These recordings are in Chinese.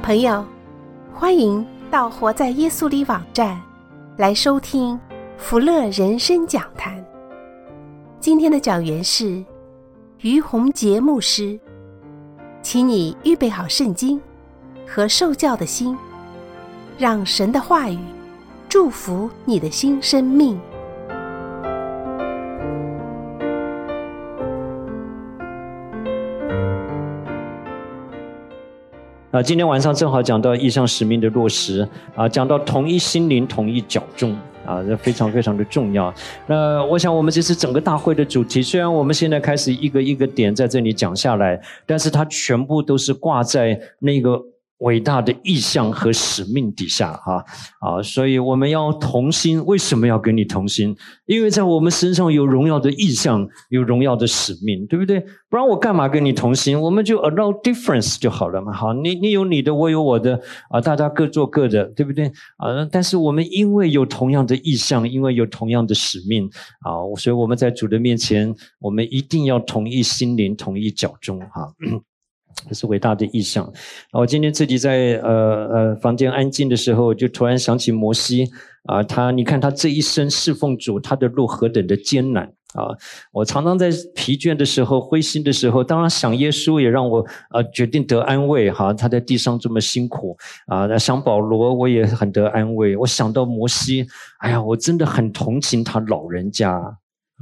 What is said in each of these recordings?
朋友，欢迎到活在耶稣里网站来收听福乐人生讲坛。今天的讲员是于洪杰牧师，请你预备好圣经和受教的心，让神的话语祝福你的新生命。 今天晚上正好讲到异象使命的落实讲到同一心灵同一脚中这非常非常的重要。那我想我们这是整个大会的主题，虽然我们现在开始一个一个点在这里讲下来，但是它全部都是挂在那个伟大的意向和使命底下所以我们要同心。为什么要跟你同心？因为在我们身上有荣耀的意向，有荣耀的使命，对不对？不然我干嘛跟你同心？我们就 allow difference 就好了嘛。好，你有你的，我有我的大家各做各的，对不对但是我们因为有同样的意向，因为有同样的使命所以我们在主的面前，我们一定要同一心灵同一脚中这是伟大的意象。我今天自己在房间安静的时候，就突然想起摩西你看他这一生侍奉主，他的路何等的艰难我常常在疲倦的时候，灰心的时候，当然想耶稣也让我决定得安慰他在地上这么辛苦想保罗我也很得安慰。我想到摩西，哎呀，我真的很同情他老人家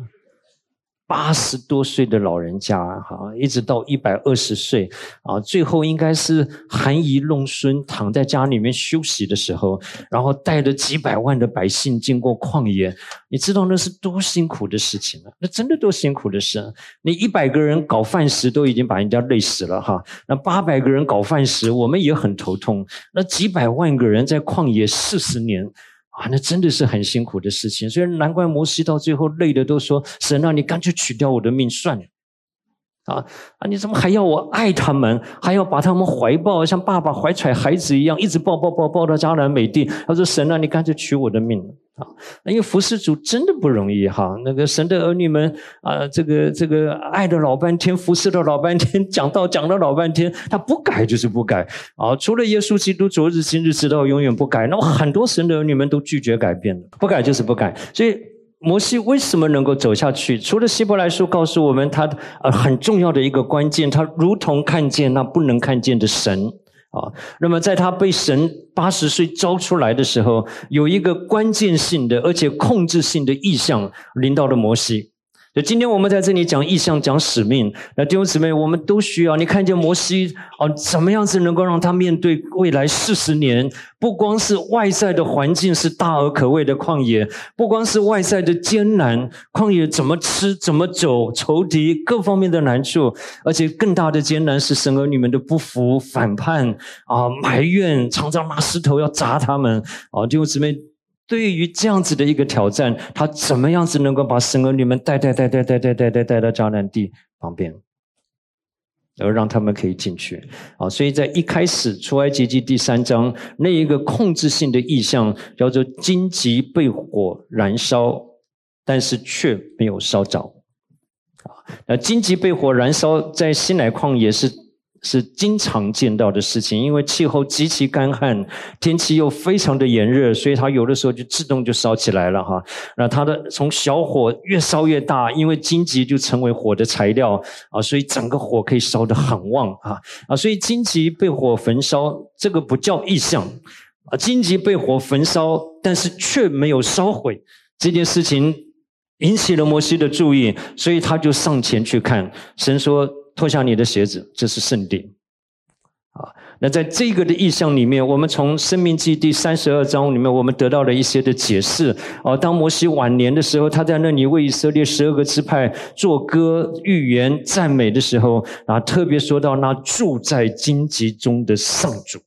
，80多岁的老人家一直到120岁最后应该是含饴弄孙，躺在家里面休息的时候，然后带着几百万的百姓经过旷野。你知道那是多辛苦的事情那真的多辛苦的事你100个人搞饭食都已经把人家累死了那800个人搞饭食我们也很头痛，那几百万个人在旷野40年那真的是很辛苦的事情。所以难怪摩西到最后累的都说，神你干脆取掉我的命算了你怎么还要我爱他们，还要把他们怀抱，像爸爸怀揣孩子一样，一直抱到迦南美地。他说神你干脆取我的命因为服侍主真的不容易那个神的儿女们这个爱了老半天，服侍了老半天，讲了老半天，他不改就是不改除了耶稣基督昨日今日直到永远不改，那很多神的儿女们都拒绝改变了，不改就是不改。所以摩西为什么能够走下去？除了希伯来书告诉我们他很重要的一个关键，他如同看见那不能看见的神那么在他被神80岁招出来的时候，有一个关键性的而且控制性的意象临到了摩西。所以今天我们在这里讲意象，讲使命，那弟兄姊妹，我们都需要你看见摩西怎么样子能够让他面对未来40年，不光是外在的环境是大而可畏的旷野，不光是外在的艰难，旷野怎么吃怎么走，仇敌各方面的难处，而且更大的艰难是神儿女们的不服反叛埋怨，常常拿石头要砸他们弟兄姊妹，对于这样子的一个挑战，他怎么样子能够把神儿女们带到迦南地旁边，而让他们可以进去所以在一开始出埃及记第3章那一个控制性的意象叫做荆棘被火燃烧，但是却没有烧着荆棘被火燃烧在西乃旷野是经常见到的事情，因为气候极其干旱，天气又非常的炎热，所以它有的时候就自动就烧起来了那它的从小火越烧越大，因为荆棘就成为火的材料所以整个火可以烧得很旺所以荆棘被火焚烧，这个不叫异象荆棘被火焚烧，但是却没有烧毁，这件事情引起了摩西的注意，所以他就上前去看。神说脱下你的鞋子，这是圣地那在这个的意象里面，我们从申命记第32章里面我们得到了一些的解释当摩西晚年的时候，他在那里为以色列12个支派作歌预言赞美的时候特别说到那住在荆棘中的上主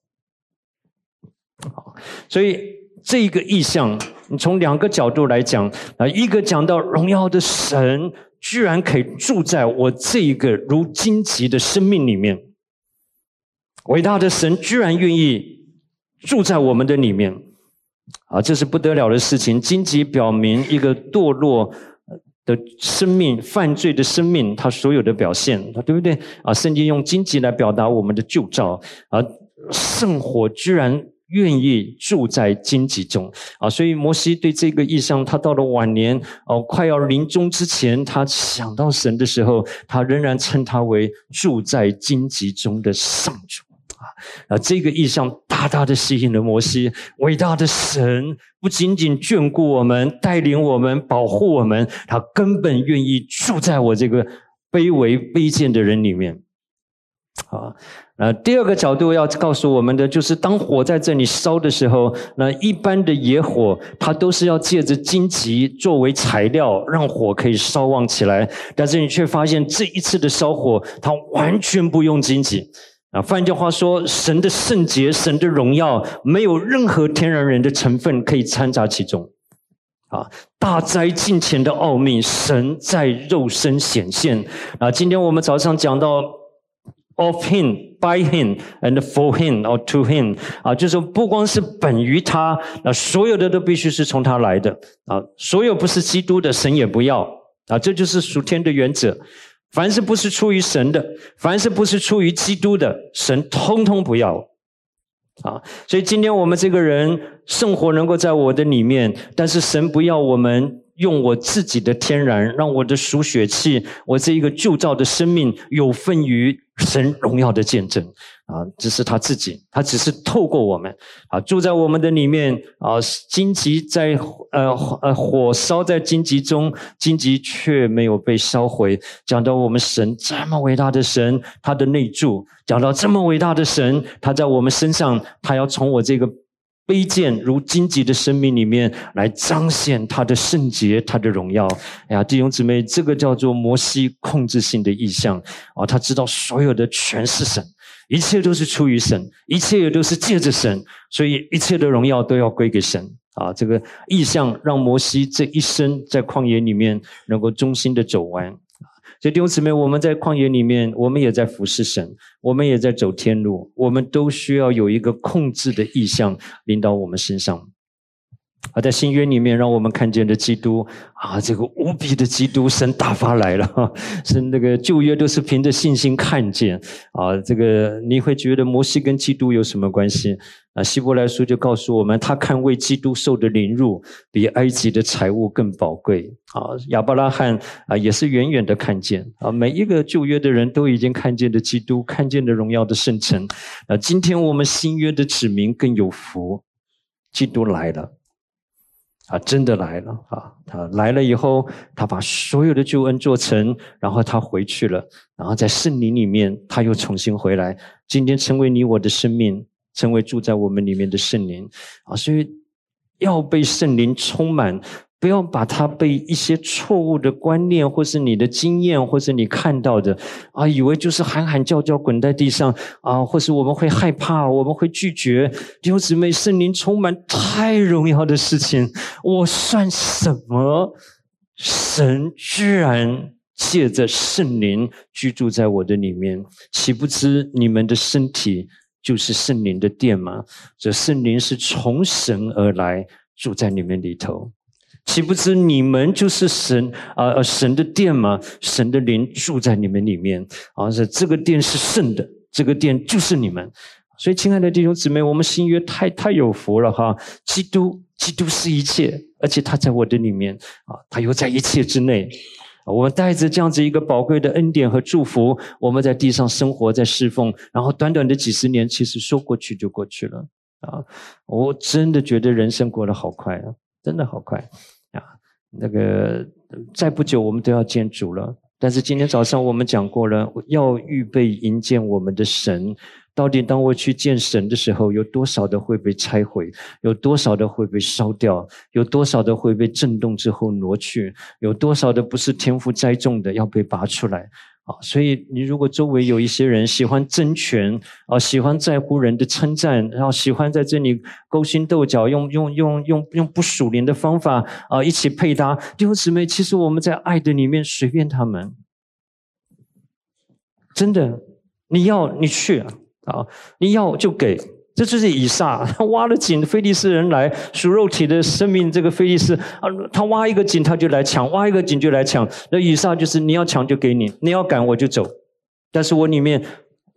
所以这个意象你从2个角度来讲一个讲到荣耀的神居然可以住在我这一个如荆棘的生命里面，伟大的神居然愿意住在我们的里面这是不得了的事情。荆棘表明一个堕落的生命，犯罪的生命，它所有的表现，对不对圣经用荆棘来表达我们的旧造圣火居然愿意住在荆棘中所以摩西对这个意象，他到了晚年快要临终之前，他想到神的时候，他仍然称他为住在荆棘中的上主这个意象大大的吸引了摩西。伟大的神不仅仅眷顾我们，带领我们，保护我们，他根本愿意住在我这个卑微卑贱的人里面第二个角度要告诉我们的，就是当火在这里烧的时候，那一般的野火它都是要借着荆棘作为材料，让火可以烧旺起来，但是你却发现这一次的烧火它完全不用荆棘换句话说，神的圣洁，神的荣耀，没有任何天然人的成分可以掺杂其中大哉敬虔的奥秘，神在肉身显现今天我们早上讲到of him, by him, and for him, or to him 就是不光是本于他所有的都必须是从他来的所有不是基督的神也不要这就是属天的原则。凡是不是出于神的，凡是不是出于基督的，神通通不要所以今天我们这个人圣火能够在我的里面，但是神不要我们用我自己的天然，让我的属血气，我这一个旧造的生命有份于神荣耀的见证这是他自己，他只是透过我们住在我们的里面荆棘在火烧在荆棘中，荆棘却没有被烧毁。讲到我们神这么伟大的神，他的内住，讲到这么伟大的神，他在我们身上，他要从我这个卑贱如荆棘的生命里面来彰显他的圣洁，他的荣耀弟兄姊妹，这个叫做摩西控制性的意象他知道所有的全是神，一切都是出于神，一切也都是借着神，所以一切的荣耀都要归给神这个意象让摩西这一生在旷野里面能够忠心的走完所以弟兄姊妹，我们在旷野里面，我们也在服侍神，我们也在走天路，我们都需要有一个控制的意象临到我们身上在新约里面让我们看见的基督这个无比的基督，神打发来了是那个旧约都是凭着信心看见这个你会觉得摩西跟基督有什么关系希伯来书就告诉我们，他看为基督受的凌辱比埃及的财物更宝贵亚伯拉罕也是远远的看见每一个旧约的人都已经看见的基督，看见的荣耀的圣城今天我们新约的子民更有福，基督来了真的来了他来了以后，他把所有的救恩做成，然后他回去了，然后在圣灵里面他又重新回来，今天成为你我的生命，成为住在我们里面的圣灵所以要被圣灵充满，不要把它被一些错误的观念或是你的经验或是你看到的以为就是喊喊叫叫滚在地上或是我们会害怕，我们会拒绝。弟兄姊妹，圣灵充满太荣耀的事情，我算什么？神居然借着圣灵居住在我的里面，岂不知你们的身体就是圣灵的殿吗？这圣灵是从神而来，住在你们里头。岂不知你们就是神神的殿吗？神的灵住在你们里面这个殿是圣的，这个殿就是你们。所以亲爱的弟兄姊妹，我们新约太有福了基督是一切，而且他在我的里面他又在一切之内。我们带着这样子一个宝贵的恩典和祝福，我们在地上生活，在侍奉，然后短短的几十年其实说过去就过去了我真的觉得人生过得好快真的好快那个再不久我们都要见主了，但是今天早上我们讲过了，要预备迎见我们的神。到底当我去见神的时候，有多少的会被拆毁，有多少的会被烧掉，有多少的会被震动之后挪去，有多少的不是天父栽种的要被拔出来所以你如果周围有一些人喜欢争权喜欢在乎人的称赞，然后喜欢在这里勾心斗角，用不属灵的方法一起配搭，弟兄姊妹，其实我们在爱的里面随便他们，真的，你要你去你要就给。这就是以撒，他挖了井，非利士人来，属肉体的生命，这个非利士他挖一个井他就来抢，挖一个井就来抢。那以撒就是你要抢就给你，你要赶我就走，但是我里面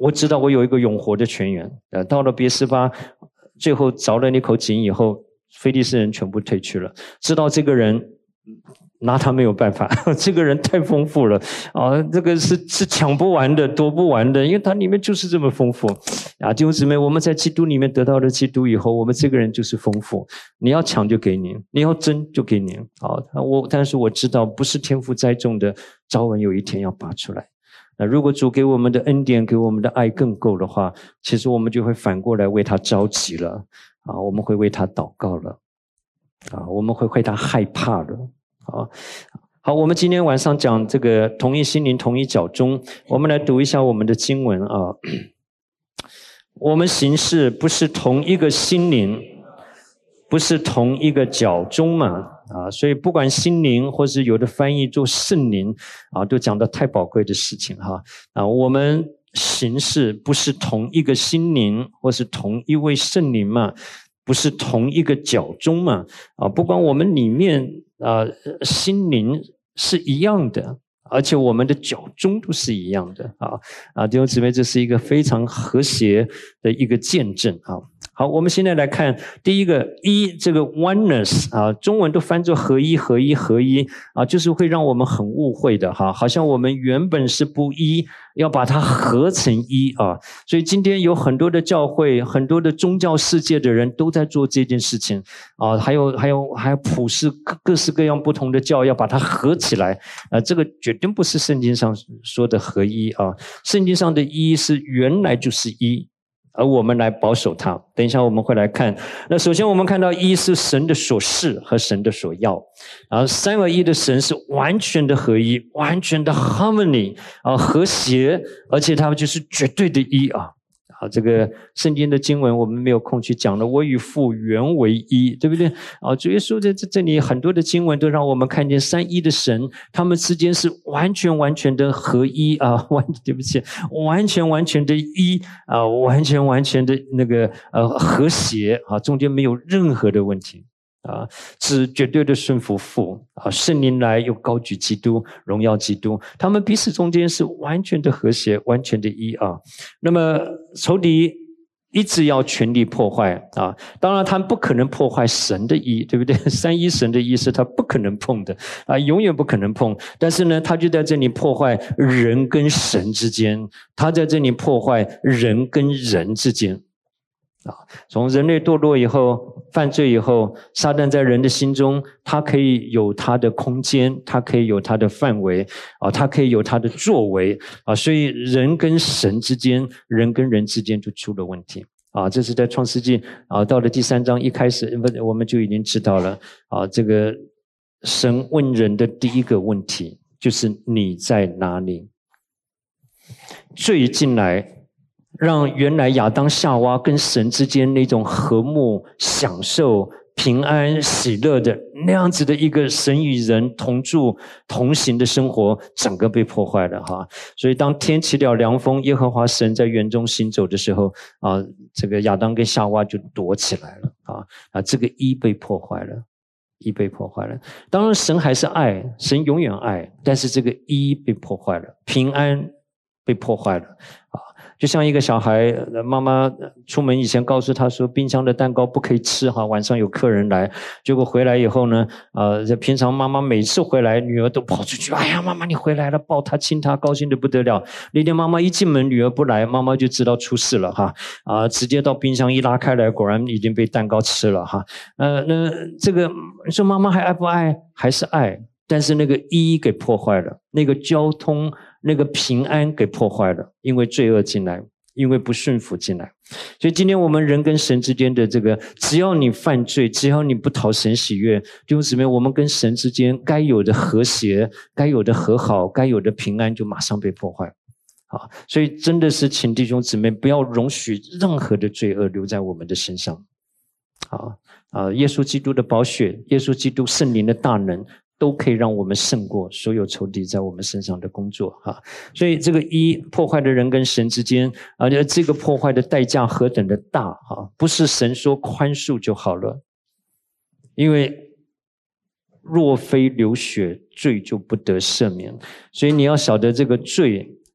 我知道我有一个永活的泉源。到了别是巴，最后凿了那口井以后，非利士人全部退去了。知道这个人拿他没有办法，这个人太丰富了啊！这个是抢不完的，夺不完的，因为它里面就是这么丰富啊！弟兄姊妹，我们在基督里面得到了基督以后，我们这个人就是丰富。你要抢就给你，你要争就给你啊！但是我知道，不是天父栽种的，早晚有一天要拔出来。如果主给我们的恩典，给我们的爱更够的话，其实我们就会反过来为他着急了啊！我们会为他祷告了啊！我们会为他害怕了。好，我们今天晚上讲这个同一心灵同一脚中，我们来读一下我们的经文啊。我们行事不是同一个心灵，不是同一个脚中嘛啊，所以不管心灵或是有的翻译做圣灵啊，都讲到太宝贵的事情哈啊。我们行事不是同一个心灵，或是同一位圣灵嘛，不是同一个脚中嘛啊，不管我们里面心灵是一样的，而且我们的脚中都是一样的啊！弟兄姊妹，这是一个非常和谐的一个见证啊！好，我们现在来看第一个一，这个 oneness 啊，中文都翻作合一合一合一啊，就是会让我们很误会的哈，好像我们原本是不一，要把它合成一啊，所以今天有很多的教会，很多的宗教世界的人都在做这件事情啊，还有普世各式各样不同的教要把它合起来这个绝对不是圣经上说的合一啊，圣经上的一是原来就是一。而我们来保守它，等一下我们会来看。那首先我们看到一是神的所示和神的所要，然后三而一的神是完全的合一，完全的 harmony 啊，和谐，而且它就是绝对的一啊。好，这个圣经的经文我们没有空去讲了，我与父原为一，对不对啊？主耶稣在这里很多的经文都让我们看见三一的神，他们之间是完全的合一啊，对不起，完全的一啊，完全的那个和谐啊，中间没有任何的问题。啊，是绝对的顺服父啊，圣灵来又高举基督，荣耀基督，他们彼此中间是完全的和谐，完全的一啊。那么仇敌一直要全力破坏啊，当然他不可能破坏神的一，对不对？三一神的一是他不可能碰的啊，永远不可能碰。但是呢，他就在这里破坏人跟神之间，他在这里破坏人跟人之间。从人类堕落以后，犯罪以后，撒旦在人的心中，他可以有他的空间，他可以有他的范围啊，他可以有他的作为啊，所以人跟神之间，人跟人之间就出了问题啊。这是在创世纪啊，到了第3章一开始，我们就已经知道了啊。这个神问人的第一个问题就是你在哪里？罪进来。让原来亚当夏娃跟神之间那种和睦、享受、平安、喜乐的那样子的一个神与人同住同行的生活，整个被破坏了哈。所以当天起了凉风，耶和华神在园中行走的时候啊，这个亚当跟夏娃就躲起来了啊，这个一被破坏了。一被破坏了，当然神还是爱，神永远爱，但是这个一被破坏了，平安被破坏了啊。就像一个小孩，妈妈出门以前告诉他说冰箱的蛋糕不可以吃哈，晚上有客人来，结果回来以后呢平常妈妈每次回来女儿都跑出去，哎呀妈妈你回来了，抱她亲她，高兴得不得了。那天妈妈一进门女儿不来，妈妈就知道出事了哈直接到冰箱一拉开来，果然已经被蛋糕吃了哈那这个你说妈妈还爱不爱？还是爱，但是那个一给破坏了，那个交通那个平安给破坏了，因为罪恶进来，因为不顺服进来。所以今天我们人跟神之间的这个，只要你犯罪，只要你不讨神喜悦，弟兄姊妹，我们跟神之间该有的和谐，该有的和好，该有的平安就马上被破坏。好，所以真的是请弟兄姊妹不要容许任何的罪恶留在我们的身上。好耶稣基督的宝血，耶稣基督圣灵的大能，都可以让我们胜过所有仇敌在我们身上的工作所以这个一破坏的人跟神之间这个破坏的代价何等的大不是神说宽恕就好了，因为若非流血，罪就不得赦免。所以你要晓得这个罪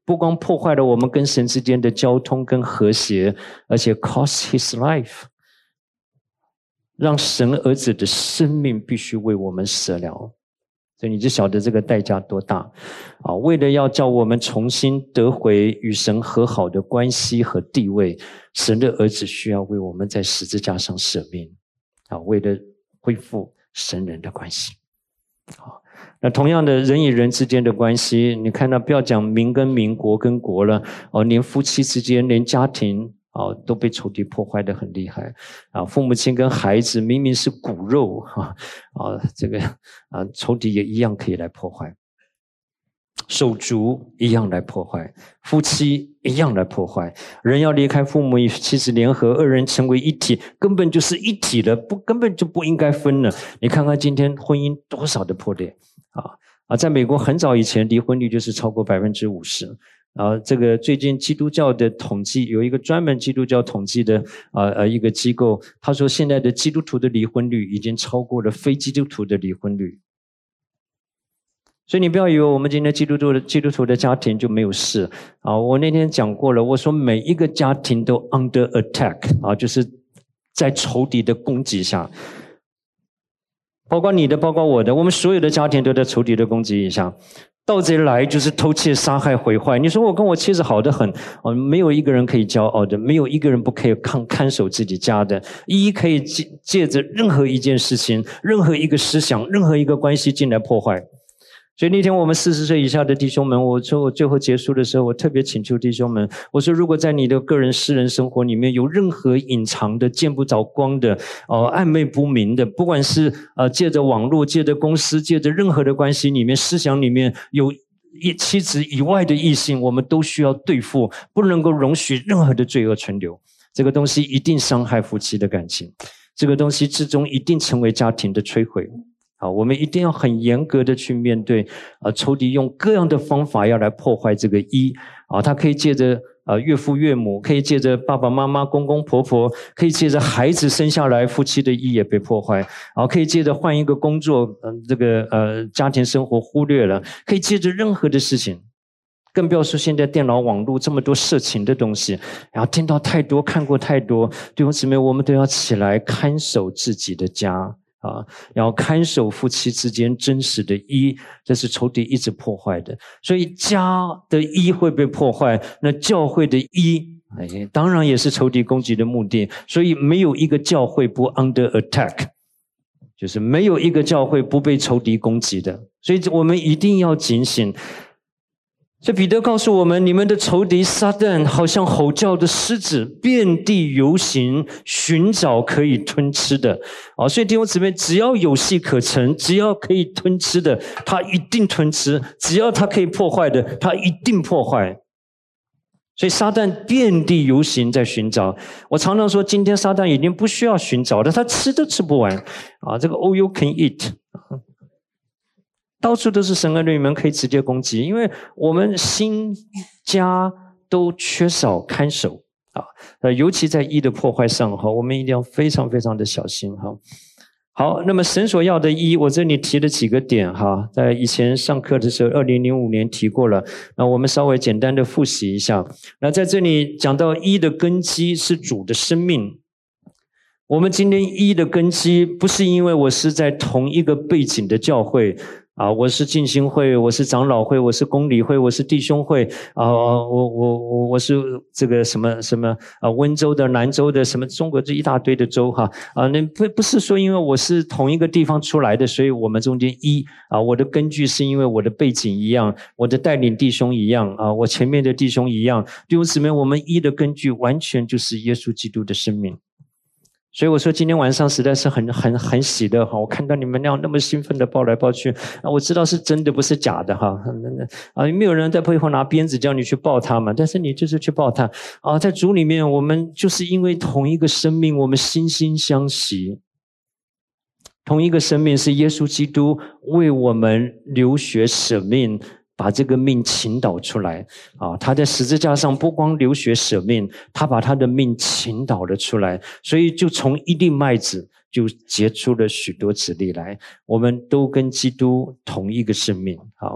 不光破坏了我们跟神之间的交通跟和谐，而且 cost his life， 让神儿子的生命必须为我们舍了。所以你就晓得这个代价多大啊！为了要叫我们重新得回与神和好的关系和地位，神的儿子需要为我们在十字架上舍命啊！为了恢复神人的关系。好，那同样的，人与人之间的关系，你看到不要讲民跟民、国跟国了，连夫妻之间，连家庭都被仇敌破坏得很厉害啊！父母亲跟孩子明明是骨肉这个仇敌也一样可以来破坏，手足一样来破坏，夫妻一样来破坏。人要离开父母与妻子联合，二人成为一体，根本就是一体了，根本就不应该分了。你看看今天婚姻多少的破裂在美国很早以前离婚率就是超过 50%。这个最近基督教的统计，有一个专门基督教统计的一个机构，他说现在的基督徒的离婚率已经超过了非基督徒的离婚率。所以你不要以为我们今天基督徒的家庭就没有事我那天讲过了，我说每一个家庭都 under attack 就是在仇敌的攻击下，包括你的，包括我的，我们所有的家庭都在仇敌的攻击以下。盗贼来就是偷窃、杀害、毁坏。你说我跟我妻子好得很没有一个人可以骄傲的，没有一个人不可以看守自己家的，可以借着任何一件事情、任何一个思想、任何一个关系进来破坏。所以那天我们40岁以下的弟兄们，我说我最后结束的时候，我特别请求弟兄们，我说如果在你的个人私人生活里面有任何隐藏的、见不着光的、暧昧不明的，不管是借着网络、借着公司、借着任何的关系里面、思想里面有妻子以外的异性，我们都需要对付，不能够容许任何的罪恶存留。这个东西一定伤害夫妻的感情，这个东西最终一定成为家庭的摧毁。我们一定要很严格的去面对仇敌用各样的方法要来破坏这个他可以借着岳父岳母，可以借着爸爸妈妈、公公婆婆，可以借着孩子生下来，夫妻的也被破坏可以借着换一个工作这个家庭生活忽略了，可以借着任何的事情，更不要说现在电脑网络这么多色情的东西，然后听到太多，看过太多，弟兄姊妹，我们都要起来看守自己的家然后看守夫妻之间真实的这是仇敌一直破坏的。所以家的会被破坏，那教会的当然也是仇敌攻击的目的。所以没有一个教会不 under attack， 就是没有一个教会不被仇敌攻击的。所以我们一定要警醒。所以彼得告诉我们，你们的仇敌撒旦好像吼叫的狮子，遍地游行，寻找可以吞吃的所以弟兄姊妹，只要有戏可乘，只要可以吞吃的，他一定吞吃；只要他可以破坏的，他一定破坏。所以撒旦遍地游行在寻找。我常常说，今天撒旦已经不需要寻找了，他吃都吃不完这个 all you can eat。到处都是神儿女们可以直接攻击，因为我们新家都缺少看守尤其在的破坏上我们一定要非常非常的小心好，那么神所要的我这里提了几个点在以前上课的时候2005年提过了，那我们稍微简单的复习一下。那在这里讲到的根基是主的生命。我们今天的根基不是因为我是在同一个背景的教会我是浸信会，我是长老会，我是公理会，我是弟兄会我是这个什么温州的、兰州的，什么中国这一大堆的州那不是说因为我是同一个地方出来的，所以我们中间我的根据是因为我的背景一样，我的带领弟兄一样我前面的弟兄一样。弟兄姊妹，我们的根据完全就是耶稣基督的生命。所以我说今天晚上实在是很喜乐我看到你们那么兴奋的抱来抱去我知道是真的不是假的没有人在背后拿鞭子叫你去抱他们，但是你就是去抱他在主里面，我们就是因为同一个生命，我们惺惺相惜。同一个生命是耶稣基督为我们流血舍命，把这个命倾倒出来他在十字架上不光流血舍命，他把他的命倾倒了出来，所以就从一粒麦子就结出了许多子粒来。我们都跟基督同一个生命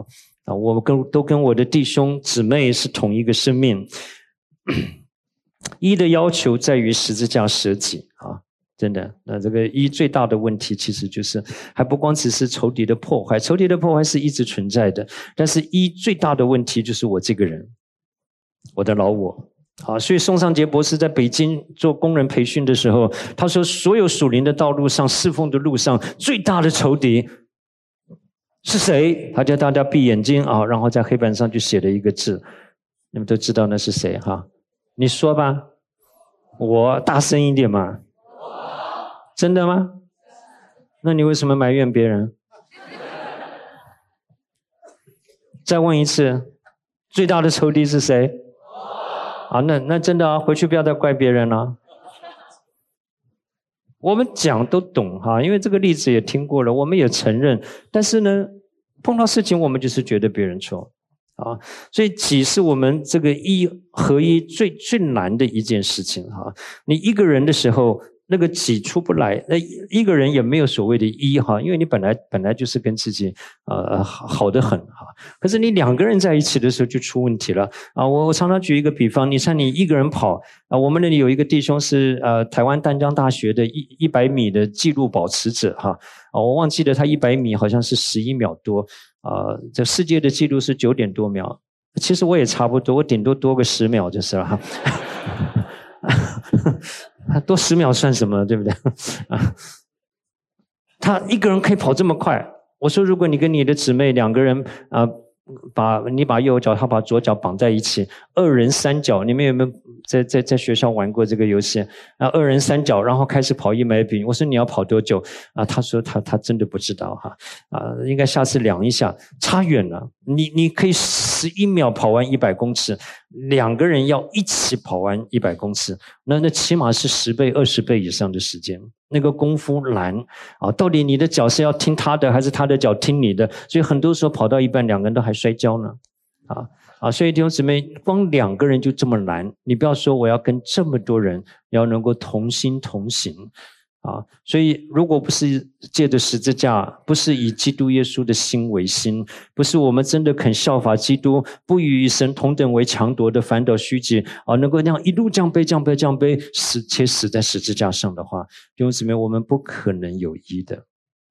我都跟我的弟兄姊妹是同一个生命。一的要求在于十字架舍己真的。那这个一最大的问题其实就是还不光只是仇敌的破坏，仇敌的破坏是一直存在的，但是一最大的问题就是我这个人，我的老我。所以宋尚杰博士在北京做工人培训的时候，他说所有属灵的道路上，侍奉的路上，最大的仇敌是谁？他叫大家闭眼睛然后在黑板上就写了一个字，你们都知道那是谁你说吧，我大声一点嘛。真的吗？那你为什么埋怨别人？再问一次，最大的仇敌是谁？那真的回去不要再怪别人了。我们讲都懂因为这个例子也听过了，我们也承认，但是呢，碰到事情我们就是觉得别人错所以己是我们这个一合一最难的一件事情你一个人的时候，那个己出不来，那一个人也没有所谓的一因为你本来就是跟自己好得很可是你两个人在一起的时候就出问题了我常常举一个比方，你像你一个人跑我们那里有一个弟兄是台湾淡江大学的100米的纪录保持者我忘记了他100米好像是11秒多这世界的纪录是9点多秒，其实我也差不多，我顶多多个10秒就是了多10秒算什么，对不对他一个人可以跑这么快。我说如果你跟你的姊妹两个人你把右脚他把左脚绑在一起，2人3脚，你们有没有在学校玩过这个游戏2人3脚，然后开始跑100米，我说你要跑多久他说他真的不知道应该下次量一下，差远了。你可以11秒跑完100公尺，两个人要一起跑完100公尺，那起码是10倍20倍以上的时间，那个功夫难到底你的脚是要听他的还是他的脚听你的？所以很多时候跑到一半两个人都还摔跤呢所以弟兄姊妹，光两个人就这么难，你不要说我要跟这么多人要能够同心同行所以如果不是借着十字架，不是以基督耶稣的心为心，不是我们真的肯效法基督，不与神同等为强夺的反倒虚己能够那样一路降卑且死在十字架上的话，弟兄姊妹，我们不可能有一的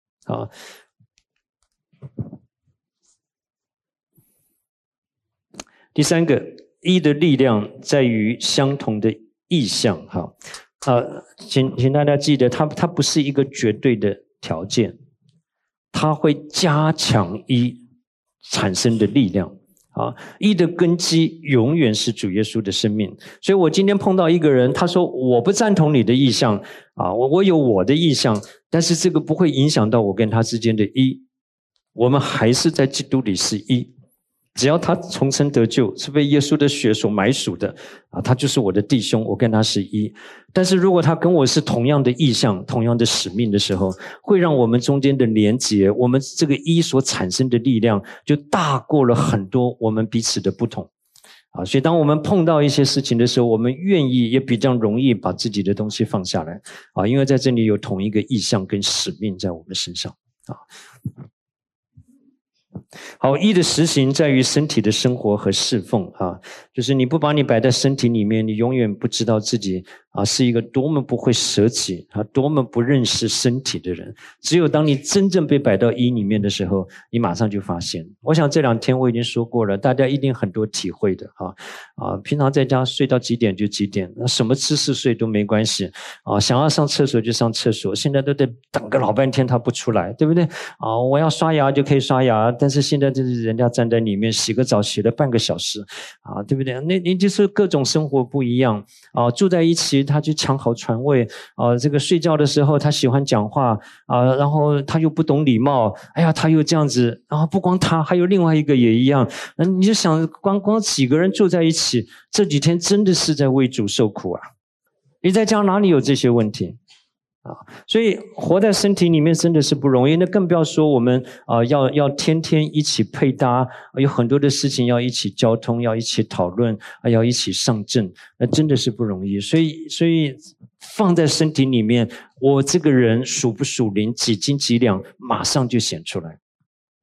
第三个，一的力量在于相同的意向请大家记得，它不是一个绝对的条件，它会加强一产生的力量一的根基永远是主耶稣的生命。所以我今天碰到一个人，他说我不赞同你的意向我有我的意向，但是这个不会影响到我跟他之间的一，我们还是在基督里是一。只要他重生得救，是被耶稣的血所买赎的他就是我的弟兄，我跟他是一。但是如果他跟我是同样的意向，同样的使命的时候，会让我们中间的连结，我们这个一所产生的力量就大过了很多我们彼此的不同所以当我们碰到一些事情的时候，我们愿意也比较容易把自己的东西放下来因为在这里有同一个意向跟使命在我们身上好，一的实行在于身体的生活和侍奉就是你不把你摆在身体里面，你永远不知道自己是一个多么不会舍己多么不认识身体的人。只有当你真正被摆到一里面的时候，你马上就发现。我想这2天我已经说过了，大家一定很多体会的平常在家睡到几点就几点，什么姿势睡都没关系想要上厕所就上厕所，现在都得等个老半天他不出来，对不对我要刷牙就可以刷牙，但是现在就是人家站在里面洗个澡洗了半个小时对不对？那你就是各种生活不一样住在一起他就抢好床位这个睡觉的时候他喜欢讲话然后他又不懂礼貌，哎呀他又这样子，然后不光他还有另外一个也一样你就想光几个人住在一起，这几天真的是在为主受苦你在家哪里有这些问题所以活在身体里面真的是不容易，那更不要说我们要天天一起配搭，有很多的事情要一起交通，要一起讨论要一起上阵，那真的是不容易。所以放在身体里面，我这个人属不属灵，几斤几两马上就显出来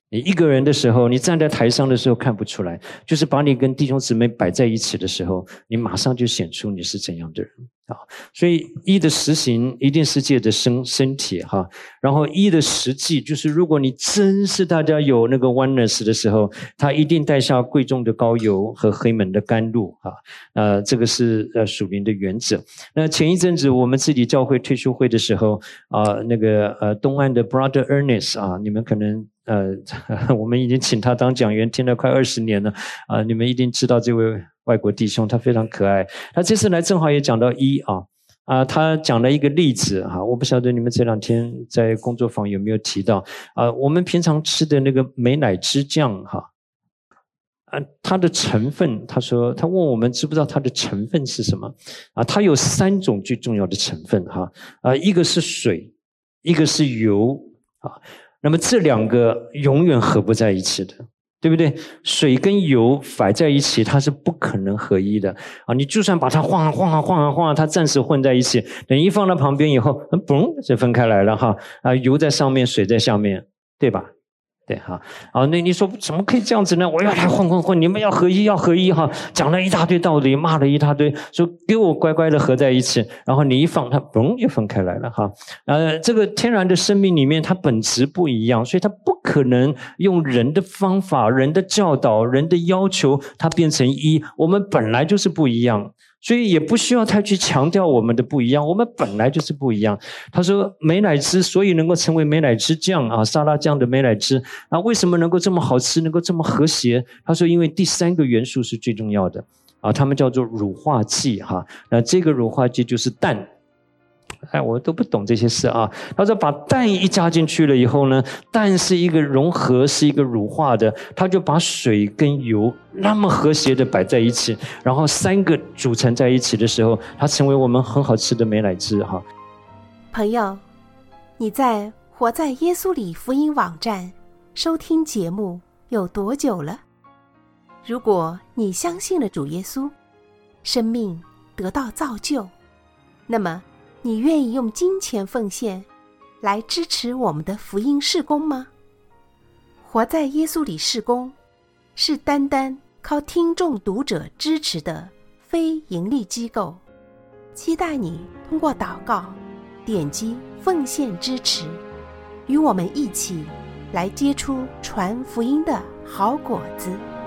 你一个人的时候，你站在台上的时候看不出来，就是把你跟弟兄姊妹摆在一起的时候，你马上就显出你是怎样的人啊！所以一的实行一定是借着身体哈，然后一的实际就是如果你真是大家有那个 oneness 的时候，他一定带下贵重的膏油和黑门的甘露啊，这个是属灵的原则。那前一阵子我们自己教会退休会的时候那个东岸的 Brother Ernest 啊，你们可能我们已经请他当讲员听了快20年了你们一定知道这位外国弟兄，他非常可爱。他这次来正好也讲到一他讲了一个例子我不晓得你们这2天在工作坊有没有提到我们平常吃的那个美乃滋酱它的成分，他问我们知不知道它的成分是什么它有3种最重要的成分一个是水，一个是油那么这2个永远合不在一起的，对不对？水跟油摆在一起，它是不可能合一的你就算把它晃它暂时混在一起，等一放到旁边以后，嘣就分开来了油在上面，水在下面，对吧？对那你说怎么可以这样子呢？我要来混，你们要合一讲了一大堆道理，骂了一大堆，说给我乖乖的合在一起，然后你一放它嘣又分开来了这个天然的生命里面它本质不一样，所以它不可能用人的方法、人的教导、人的要求它变成一，我们本来就是不一样，所以也不需要太去强调我们的不一样，我们本来就是不一样。他说美乃滋所以能够成为美乃滋酱沙拉酱的美乃滋为什么能够这么好吃，能够这么和谐？他说因为第3个元素是最重要的他们叫做乳化剂那这个乳化剂就是氮。我都不懂这些事他说把氮一加进去了以后呢，氮是一个融合，是一个乳化的，他就把水跟油那么和谐的摆在一起，然后3个组成在一起的时候，它成为我们很好吃的美乃滋朋友，你在活在耶稣里福音网站收听节目有多久了？如果你相信了主耶稣，生命得到造就，那么你愿意用金钱奉献来支持我们的福音事工吗？活在耶稣里事工是单单靠听众读者支持的非盈利机构，期待你通过祷告点击奉献支持，与我们一起来结出传福音的好果子。